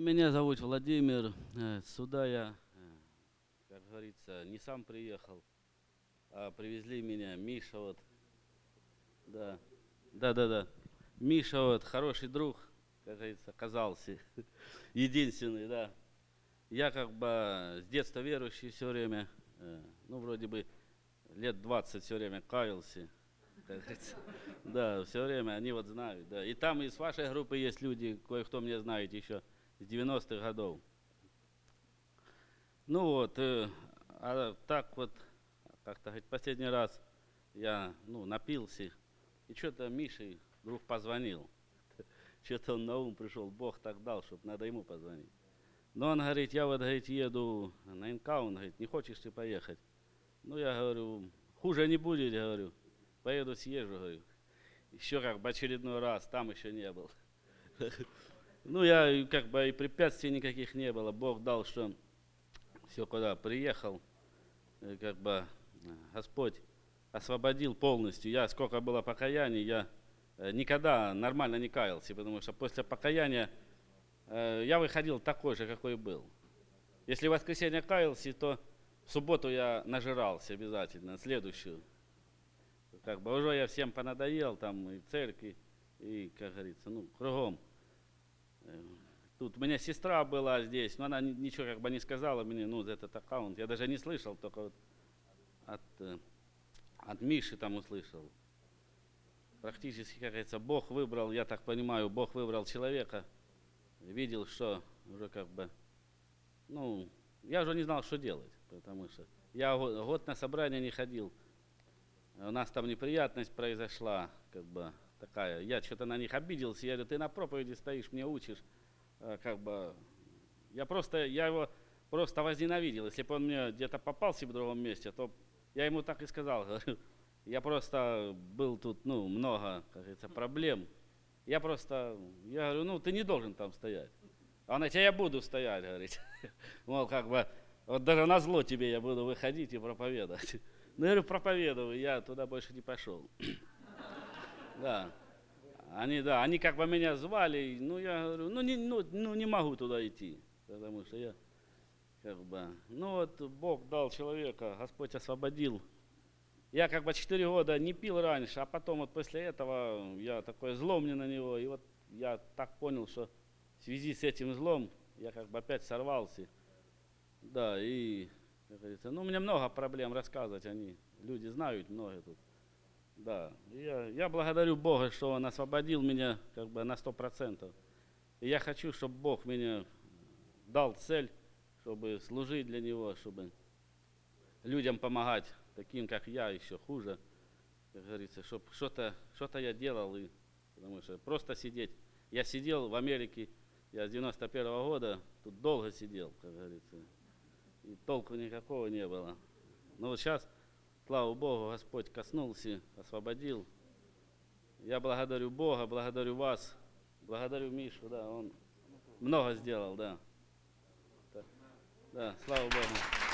Меня зовут Владимир. Сюда я, как говорится, не сам приехал, а привезли меня. Миша вот, да, да. Миша вот, хороший друг, как говорится, оказался. Единственный, да. Я как бы с детства верующий все время, ну, вроде бы лет 20 все время каялся. Как говорится. Да, все время они вот знают, да. И там из вашей группы есть люди, кое-кто мне знает еще с 90-х годов. Ну вот, а так вот, как-то говорит, последний раз я, напился, и что-то Мише вдруг позвонил. Что-то он на ум пришел, Бог так дал, чтобы надо ему позвонить. Но он говорит, я вот, говорит, еду на НК, он говорит, не хочешь ты поехать? Ну, я говорю, хуже не будет, говорю, поеду съезжу, говорю. Еще как бы очередной раз, там еще не был. Ну, я как бы и препятствий никаких не было. Бог дал, что все, куда приехал, как бы Господь освободил полностью. Я, сколько было покаяний, я никогда нормально не каялся, потому что после покаяния я выходил такой же, какой был. Если в воскресенье каялся, то в субботу я нажирался обязательно, следующую. Как бы уже я всем понадоел, там и в церкви, и, как говорится, кругом. Тут у меня сестра была здесь, но она ничего как бы не сказала мне, за этот аккаунт. Я даже не слышал, только вот от Миши там услышал. Практически, как говорится, Бог выбрал, я так понимаю, Бог выбрал человека. Видел, что уже как бы, я уже не знал, что делать, потому что я год на собрание не ходил. У нас там неприятность произошла, как бы такая. Я что-то на них обиделся, я говорю, ты на проповеди стоишь, мне учишь. Как бы, я его просто возненавидел. Если бы он мне где-то попался в другом месте, то я ему так и сказал, говорю, я просто был тут, много, как говорится, проблем. Я говорю, ты не должен там стоять. А он говорит, я буду стоять, говорит. Мол, как бы, вот даже на зло тебе я буду выходить и проповедовать. Ну, я говорю, проповедую, я туда больше не пошел. Да. Они как бы меня звали, я говорю, не могу туда идти, потому что я, как бы, Бог дал человека, Господь освободил. Я как бы 4 года не пил раньше, а потом вот после этого я такой зло мне на него, и вот я так понял, что в связи с этим злом я как бы опять сорвался. Да, и, как говорится, у меня много проблем рассказывать, люди знают много тут. Да, я благодарю Бога, что Он освободил меня как бы на 100%. И я хочу, чтобы Бог мне дал цель, чтобы служить для Него, чтобы людям помогать, таким, как я, еще хуже, как говорится, чтобы что-то я делал, потому что просто сидеть. Я сидел в Америке, я с 91-го года тут долго сидел, как говорится, и толку никакого не было. Но вот сейчас, слава Богу, Господь коснулся, освободил. Я благодарю Бога, благодарю вас, благодарю Мишу, да, он много сделал, да. Да, слава Богу.